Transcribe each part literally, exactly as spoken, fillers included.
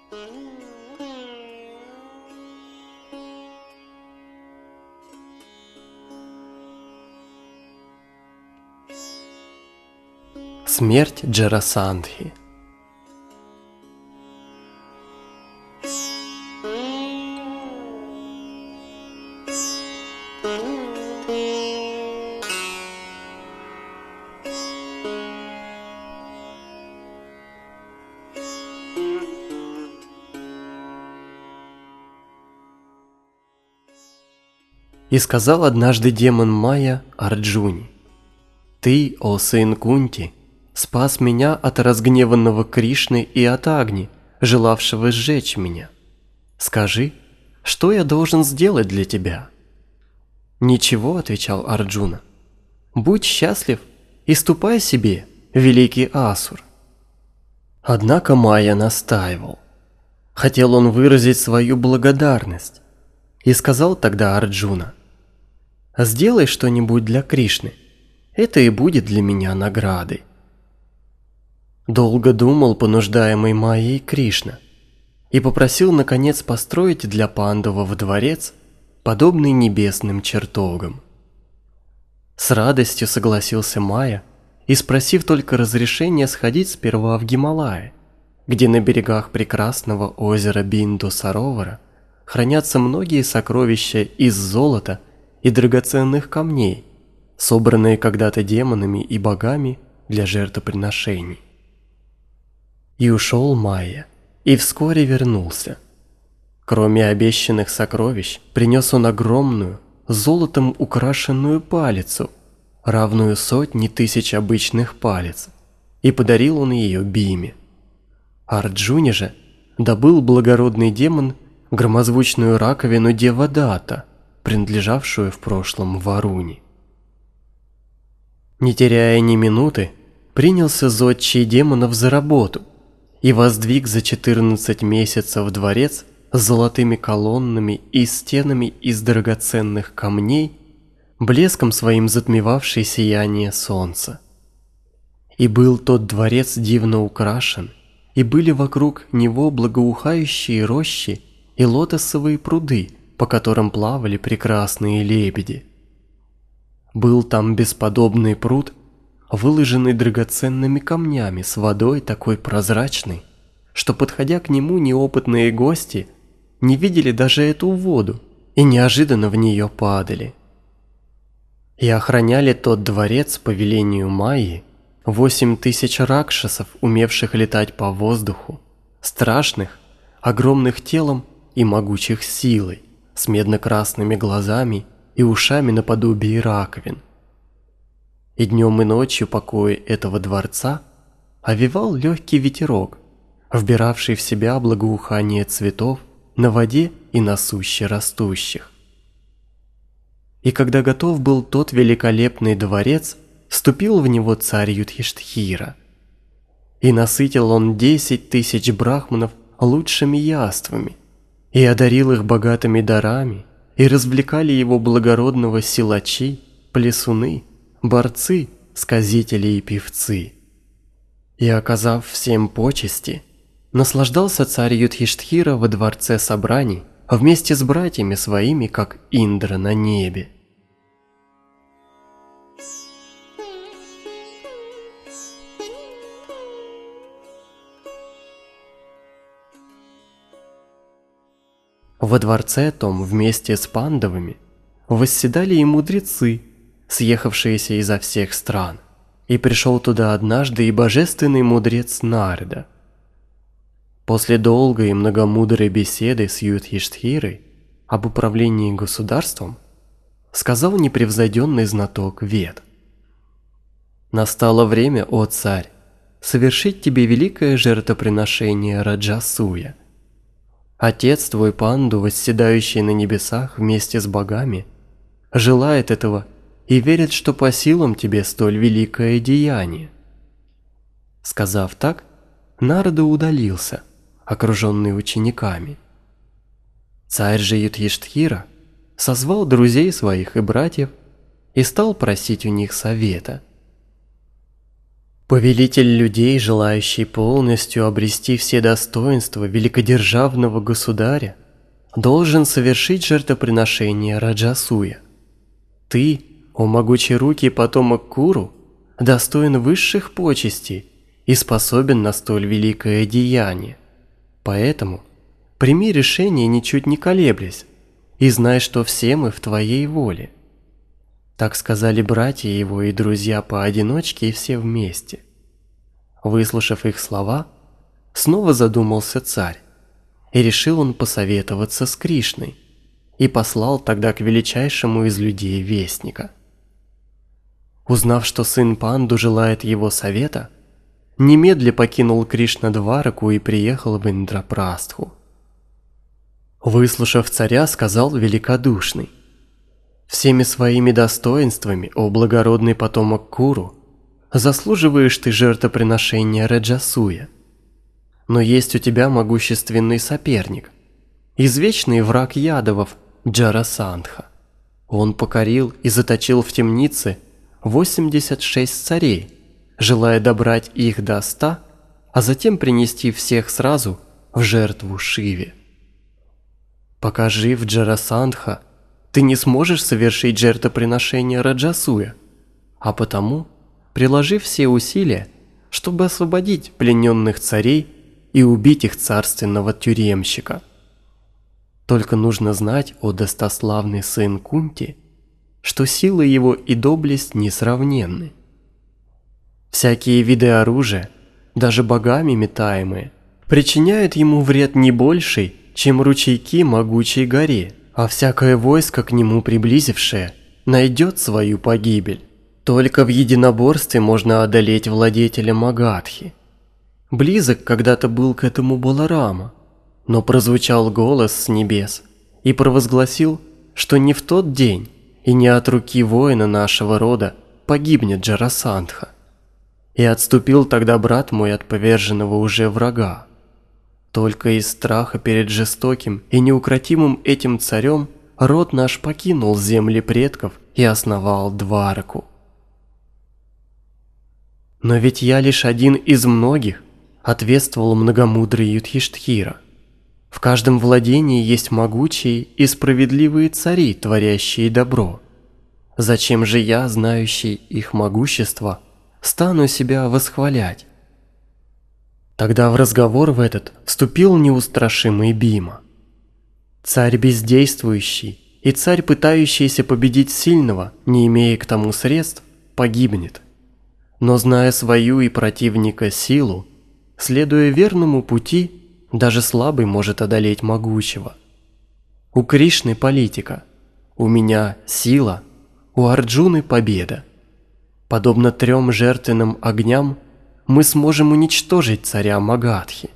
Смерть Джарасандхи. И сказал однажды демон Майя Арджуне: «Ты, о сын Кунти, спас меня от разгневанного Кришны и от Агни, желавшего сжечь меня. Скажи, что я должен сделать для тебя?» «Ничего», — отвечал Арджуна. «Будь счастлив и ступай себе, великий Асур». Однако Майя настаивал. Хотел он выразить свою благодарность. И сказал тогда Арджуна: «Сделай что-нибудь для Кришны, это и будет для меня наградой». Долго думал понуждаемый Майей Кришна и попросил наконец построить для Пандавов дворец, подобный небесным чертогам. С радостью согласился Майя и, спросив только разрешения, сходить сперва в Гималаи, где на берегах прекрасного озера Бинду-Саровара хранятся многие сокровища из золота и драгоценных камней, собранные когда-то демонами и богами для жертвоприношений. И ушел Майя, и вскоре вернулся. Кроме обещанных сокровищ, принес он огромную, золотом украшенную палицу, равную сотне тысяч обычных палиц, и подарил он ее Биме. Арджуне же добыл благородный демон громозвучную раковину Девадата, принадлежавшую в прошлом Варуне. Не теряя ни минуты, принялся зодчий демонов за работу и воздвиг за четырнадцать месяцев дворец с золотыми колоннами и стенами из драгоценных камней, блеском своим затмевавший сияние солнца. И был тот дворец дивно украшен, и были вокруг него благоухающие рощи и лотосовые пруды, по которым плавали прекрасные лебеди. Был там бесподобный пруд, выложенный драгоценными камнями с водой такой прозрачной, что, подходя к нему, неопытные гости не видели даже эту воду и неожиданно в нее падали. И охраняли тот дворец по велению Майи восемь тысяч ракшасов, умевших летать по воздуху, страшных, огромных телом и могучих силой, с медно-красными глазами и ушами наподобие раковин. И днем и ночью покои этого дворца овевал легкий ветерок, вбиравший в себя благоухание цветов на воде и на суще растущих. И когда готов был тот великолепный дворец, вступил в него царь Юдхиштхира. И насытил он десять тысяч брахманов лучшими яствами, и одарил их богатыми дарами, и развлекали его благородного силачи, плясуны, борцы, сказители и певцы. И, оказав всем почести, наслаждался царь Юдхиштхира во дворце собраний вместе с братьями своими, как Индра на небе. Во дворце том вместе с Пандавами восседали и мудрецы, съехавшиеся изо всех стран, и пришел туда однажды и божественный мудрец Нарада. После долгой и многомудрой беседы с Юдхиштхирой об управлении государством сказал непревзойденный знаток Вед: «Настало время, о царь, совершить тебе великое жертвоприношение Раджасуя. Отец твой Панду, восседающий на небесах вместе с богами, желает этого и верит, что по силам тебе столь великое деяние». Сказав так, Нарада удалился, окруженный учениками. Царь же Юдхиштхира созвал друзей своих и братьев и стал просить у них совета. Повелитель людей, желающий полностью обрести все достоинства великодержавного государя, должен совершить жертвоприношение Раджасуя. Ты, о могучерукий потомок Куру, достоин высших почестей и способен на столь великое деяние. Поэтому прими решение, ничуть не колеблясь, и знай, что все мы в твоей воле. Так сказали братья его и друзья поодиночке и все вместе. Выслушав их слова, снова задумался царь, и решил он посоветоваться с Кришной, и послал тогда к величайшему из людей вестника. Узнав, что сын Панду желает его совета, немедля покинул Кришна Двараку и приехал в Индрапрастху. Выслушав царя, сказал великодушный: «Всеми своими достоинствами, о благородный потомок Куру, заслуживаешь ты жертвоприношения Раджасуя. Но есть у тебя могущественный соперник, извечный враг ядовов Джарасандха. Он покорил и заточил в темнице восемьдесят шесть царей, желая добрать их до ста, а затем принести всех сразу в жертву Шиве. Пока жив Джарасандха, ты не сможешь совершить жертвоприношение Раджасуя, а потому приложи все усилия, чтобы освободить плененных царей и убить их царственного тюремщика. Только нужно знать, о достославный сын Кунти, что сила его и доблесть несравненны. Всякие виды оружия, даже богами метаемые, причиняют ему вред не больший, чем ручейки могучей горе, а всякое войско, к нему приблизившее, найдет свою погибель. Только в единоборстве можно одолеть владетеля Магадхи. Близок когда-то был к этому Баларама, но прозвучал голос с небес и провозгласил, что не в тот день и не от руки воина нашего рода погибнет Джарасандха. И отступил тогда брат мой от поверженного уже врага. Только из страха перед жестоким и неукротимым этим царем род наш покинул земли предков и основал Двараку. Но ведь я лишь один из многих, ответствовал многомудрый Юдхиштхира. В каждом владении есть могучие и справедливые цари, творящие добро. Зачем же я, знающий их могущество, стану себя восхвалять? Тогда в разговор в этот вступил неустрашимый Бима. Царь бездействующий и царь, пытающийся победить сильного, не имея к тому средств, погибнет. Но зная свою и противника силу, следуя верному пути, даже слабый может одолеть могучего. У Кришны политика, у меня сила, у Арджуны победа. Подобно трем жертвенным огням, мы сможем уничтожить царя Магадхи.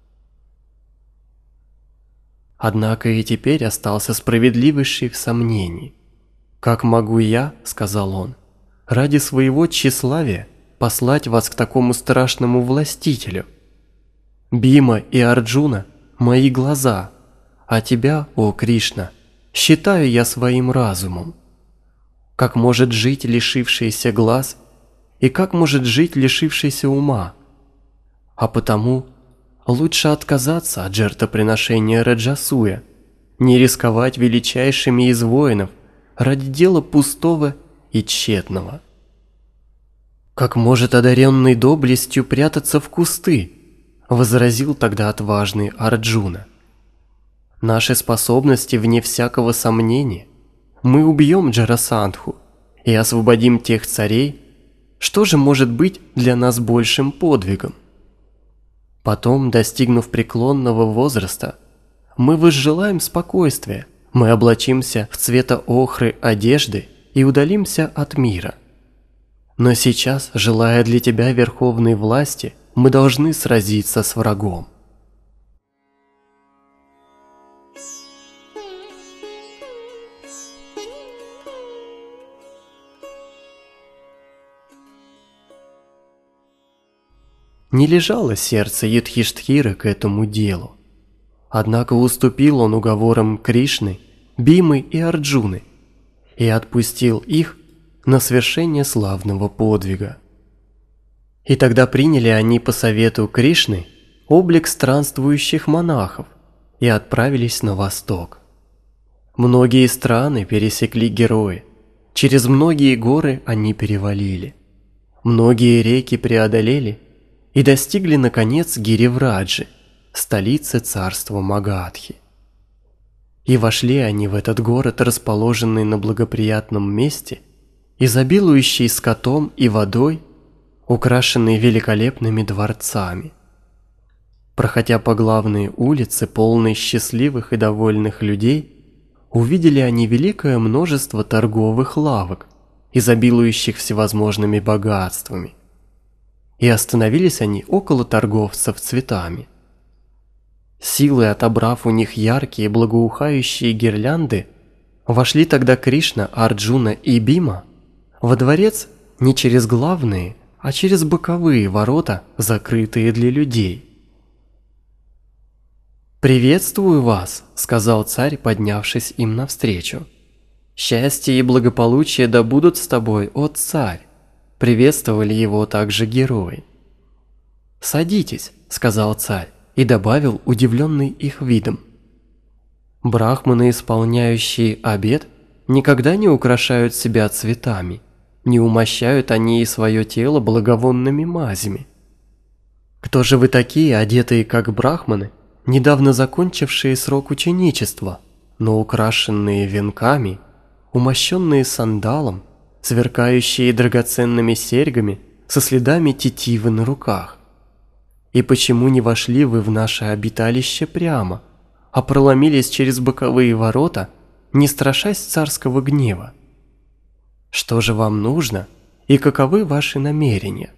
Однако и теперь остался справедливейший в сомнении. «Как могу я, — сказал он, — ради своего тщеславия послать вас к такому страшному властителю? Бима и Арджуна — мои глаза, а тебя, о Кришна, считаю я своим разумом. Как может жить лишившийся глаз, и как может жить лишившийся ума? А потому лучше отказаться от жертвоприношения Раджасуя, не рисковать величайшими из воинов ради дела пустого и тщетного. Как может одаренный доблестью прятаться в кусты? Возразил тогда отважный Арджуна. Наши способности вне всякого сомнения. Мы убьем Джарасандху и освободим тех царей. Что же может быть для нас большим подвигом? Потом, достигнув преклонного возраста, мы возжелаем спокойствия, мы облачимся в цвета охры одежды и удалимся от мира. Но сейчас, желая для тебя верховной власти, мы должны сразиться с врагом. Не лежало сердце Юдхиштхиры к этому делу. Однако уступил он уговорам Кришны, Бимы и Арджуны и отпустил их на свершение славного подвига. И тогда приняли они по совету Кришны облик странствующих монахов и отправились на восток. Многие страны пересекли герои, через многие горы они перевалили, многие реки преодолели и достигли, наконец, Гиривраджи, столицы царства Магадхи. И вошли они в этот город, расположенный на благоприятном месте, изобилующий скотом и водой, украшенный великолепными дворцами. Проходя по главной улице, полной счастливых и довольных людей, увидели они великое множество торговых лавок, изобилующих всевозможными богатствами. И остановились они около торговцев цветами. Силой отобрав у них яркие благоухающие гирлянды, вошли тогда Кришна, Арджуна и Бима во дворец не через главные, а через боковые ворота, закрытые для людей. «Приветствую вас», — сказал царь, поднявшись им навстречу. «Счастье и благополучие да будут с тобой, о царь!» — приветствовали его также герои. «Садитесь», — сказал царь и добавил, удивленный их видом. «Брахманы, исполняющие обет, никогда не украшают себя цветами, не умощают они и свое тело благовонными мазями. Кто же вы такие, одетые как брахманы, недавно закончившие срок ученичества, но украшенные венками, умощенные сандалом, сверкающие драгоценными серьгами со следами тетивы на руках? И почему не вошли вы в наше обиталище прямо, а проломились через боковые ворота, не страшась царского гнева? Что же вам нужно и каковы ваши намерения?»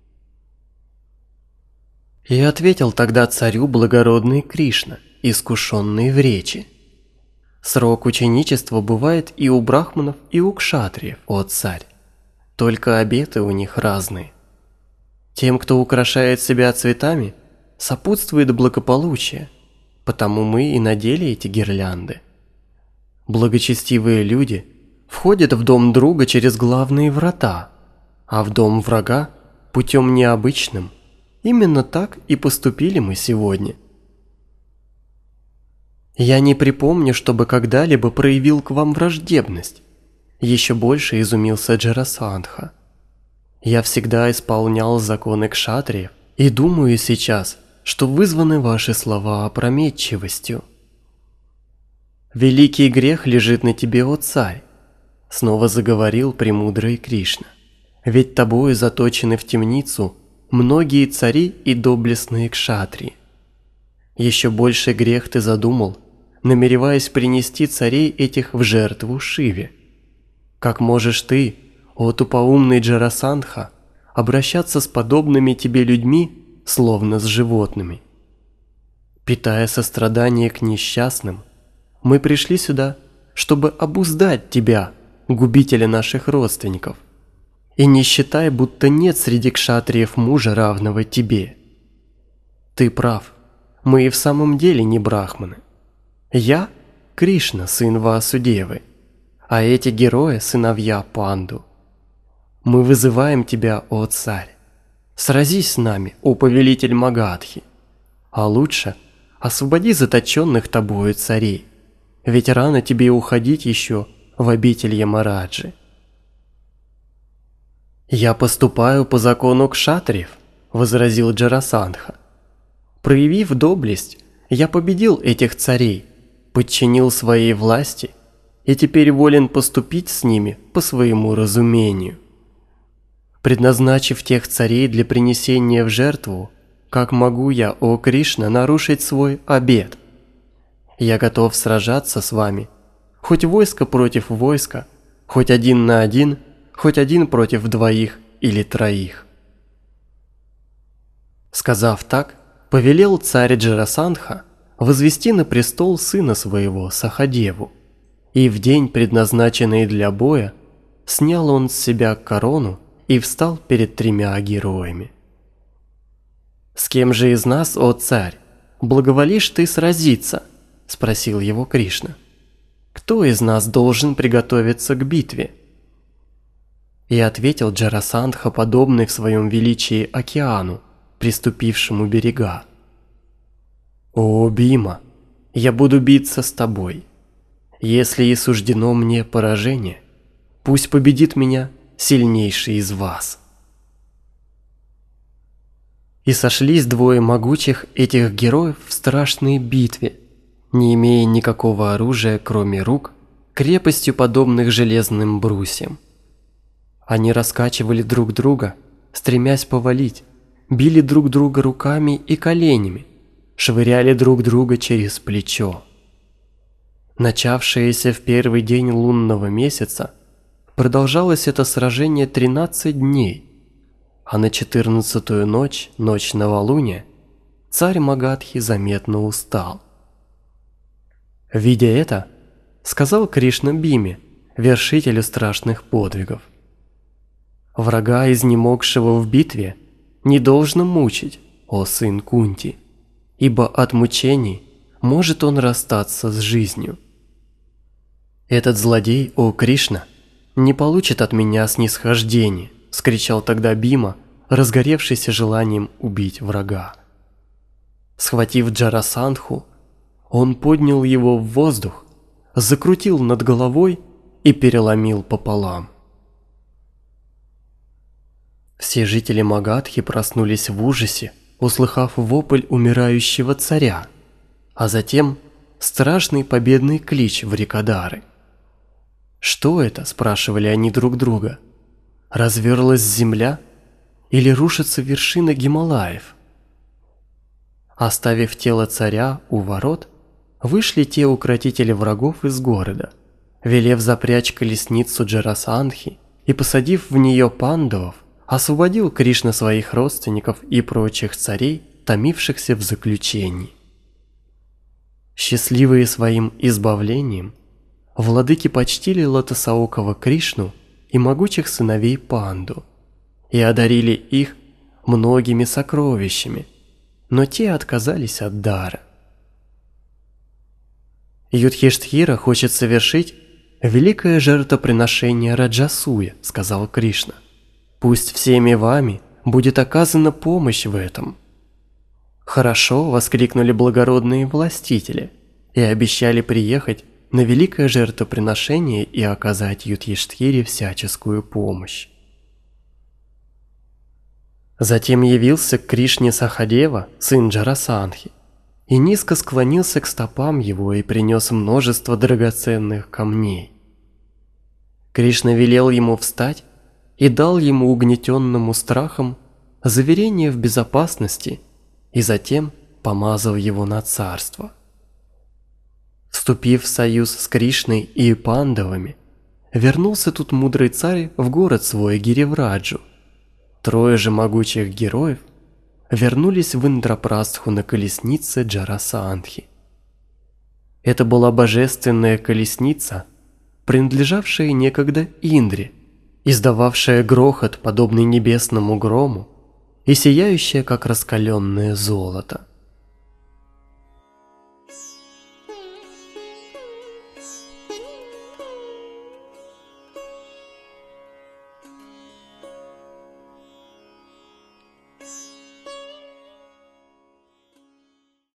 И ответил тогда царю благородный Кришна, искушенный в речи: «Срок ученичества бывает и у брахманов, и у кшатриев, о царь, только обеты у них разные. Тем, кто украшает себя цветами, сопутствует благополучие, потому мы и надели эти гирлянды. Благочестивые люди входят в дом друга через главные врата, а в дом врага путем необычным. Именно так и поступили мы сегодня. Я не припомню, чтобы когда-либо проявил к вам враждебность», — еще больше изумился Джарасандха. «Я всегда исполнял законы кшатриев и думаю сейчас, что вызваны ваши слова опрометчивостью». «Великий грех лежит на тебе, о царь», — снова заговорил премудрый Кришна. «Ведь тобою заточены в темницу многие цари и доблестные кшатрии. Еще больше грех ты задумал, намереваясь принести царей этих в жертву Шиве. Как можешь ты, о тупоумный Джарасандха, обращаться с подобными тебе людьми, словно с животными? Питая сострадание к несчастным, мы пришли сюда, чтобы обуздать тебя, губителя наших родственников. И не считай, будто нет среди кшатриев мужа, равного тебе. Ты прав, мы и в самом деле не брахманы. Я – Кришна, сын Васудевы, а эти герои – сыновья Панду. Мы вызываем тебя, о царь. Сразись с нами, о повелитель Магадхи. А лучше освободи заточенных тобою царей, ведь рано тебе уходить еще в обитель Ямараджи». «Я поступаю по закону кшатриев», — возразил Джарасандха. «Проявив доблесть, я победил этих царей, подчинил своей власти и теперь волен поступить с ними по своему разумению. Предназначив тех царей для принесения в жертву, как могу я, о Кришна, нарушить свой обет? Я готов сражаться с вами, хоть войско против войска, хоть один на один, хоть один против двоих или троих». Сказав так, повелел царь Джарасандха возвести на престол сына своего Сахадеву, и в день, предназначенный для боя, снял он с себя корону и встал перед тремя героями. «С кем же из нас, о царь, благоволишь ты сразиться?» – спросил его Кришна. «Кто из нас должен приготовиться к битве?» И ответил Джарасандха, подобный в своем величии океану, приступившему берега: «О, Бима, я буду биться с тобой. Если и суждено мне поражение, пусть победит меня сильнейший из вас». И сошлись двое могучих этих героев в страшной битве, не имея никакого оружия, кроме рук, крепостью подобных железным брусьям. Они раскачивали друг друга, стремясь повалить, били друг друга руками и коленями, швыряли друг друга через плечо. Начавшееся в первый день лунного месяца, продолжалось это сражение тринадцать дней, а на четырнадцатую ночь, ночь новолуния, царь Магадхи заметно устал. Видя это, сказал Кришна Биме, вершителю страшных подвигов: «Врага, изнемогшего в битве, не должно мучить, о сын Кунти, ибо от мучений может он расстаться с жизнью. Этот злодей, о Кришна, не получит от меня снисхождения», — вскричал тогда Бима, разгоревшийся желанием убить врага. Схватив Джарасандху, он поднял его в воздух, закрутил над головой и переломил пополам. Все жители Магадхи проснулись в ужасе, услыхав вопль умирающего царя, а затем страшный победный клич Врикодары. «Что это?» – спрашивали они друг друга. «Разверлась земля или рушится вершина Гималаев?» Оставив тело царя у ворот, вышли те укротители врагов из города, велев запрячь колесницу Джарасандхи и, посадив в нее пандавов, освободил Кришна своих родственников и прочих царей, томившихся в заключении. Счастливые своим избавлением, владыки почтили лотосоокого Кришну и могучих сыновей Панду и одарили их многими сокровищами, но те отказались от дара. «Юдхиштхира хочет совершить великое жертвоприношение Раджасуя», — сказал Кришна. «Пусть всеми вами будет оказана помощь в этом». «Хорошо», — воскликнули благородные властители и обещали приехать на великое жертвоприношение и оказать Юдхиштхире всяческую помощь. Затем явился к Кришне Сахадева, сын Джарасандхи, и низко склонился к стопам его и принес множество драгоценных камней. Кришна велел ему встать и дал ему, угнетенному страхом, заверение в безопасности и затем помазал его на царство. Вступив в союз с Кришной и Пандавами, вернулся тут мудрый царь в город свой Гиривраджу. Трое же могучих героев вернулись в Индрапрастху на колеснице Джарасандхи. Это была божественная колесница, принадлежавшая некогда Индре, издававшая грохот, подобный небесному грому, и сияющая, как раскаленное золото.